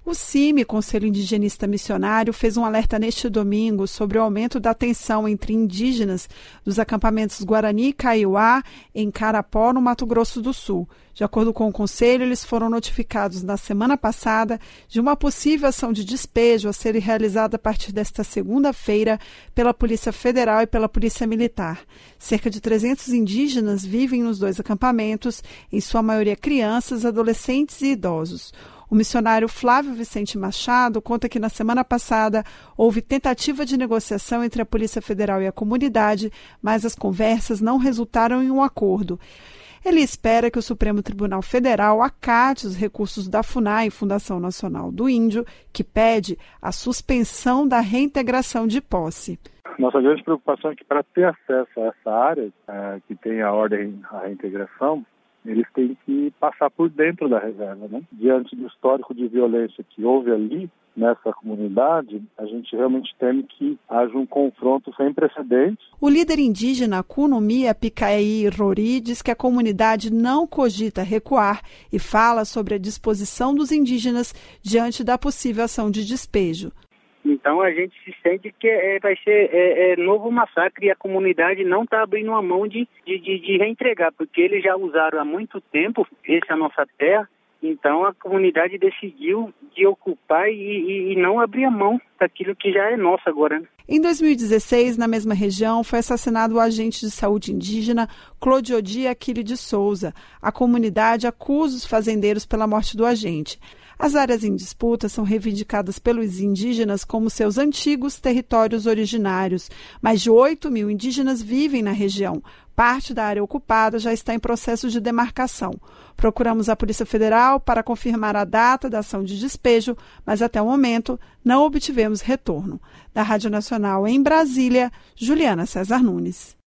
O CIMI, Conselho Indigenista Missionário, fez um alerta neste domingo sobre o aumento da tensão entre indígenas dos acampamentos Guarani e Kaiowá, em Carapó, no Mato Grosso do Sul. De acordo com o Conselho, eles foram notificados na semana passada de uma possível ação de despejo a ser realizada a partir desta segunda-feira pela Polícia Federal e pela Polícia Militar. Cerca de 300 indígenas vivem nos dois acampamentos, em sua maioria crianças, adolescentes e idosos. O missionário Flávio Vicente Machado conta que na semana passada houve tentativa de negociação entre a Polícia Federal e a comunidade, mas as conversas não resultaram em um acordo. Ele espera que o Supremo Tribunal Federal acate os recursos da FUNAI, Fundação Nacional do Índio, que pede a suspensão da reintegração de posse. Nossa grande preocupação é que para ter acesso a essa área, que tem a ordem à reintegração, eles têm que passar por dentro da reserva, né? Diante do histórico de violência que houve ali, nessa comunidade, a gente realmente teme que haja um confronto sem precedentes. O líder indígena Kunumia Picaí Rori diz que a comunidade não cogita recuar e fala sobre a disposição dos indígenas diante da possível ação de despejo. Então a gente se sente que vai ser novo massacre e a comunidade não está abrindo a mão de reentregar, porque eles já usaram há muito tempo essa nossa terra, então a comunidade decidiu de ocupar e não abrir a mão daquilo que já é nosso agora. Em 2016, na mesma região, foi assassinado o agente de saúde indígena Clodiodi Aquile de Souza. A comunidade acusa os fazendeiros pela morte do agente. As áreas em disputa são reivindicadas pelos indígenas como seus antigos territórios originários. Mais de 8 mil indígenas vivem na região. Parte da área ocupada já está em processo de demarcação. Procuramos a Polícia Federal para confirmar a data da ação de despejo, mas até o momento não obtivemos retorno. Da Rádio Nacional em Brasília, Juliana César Nunes.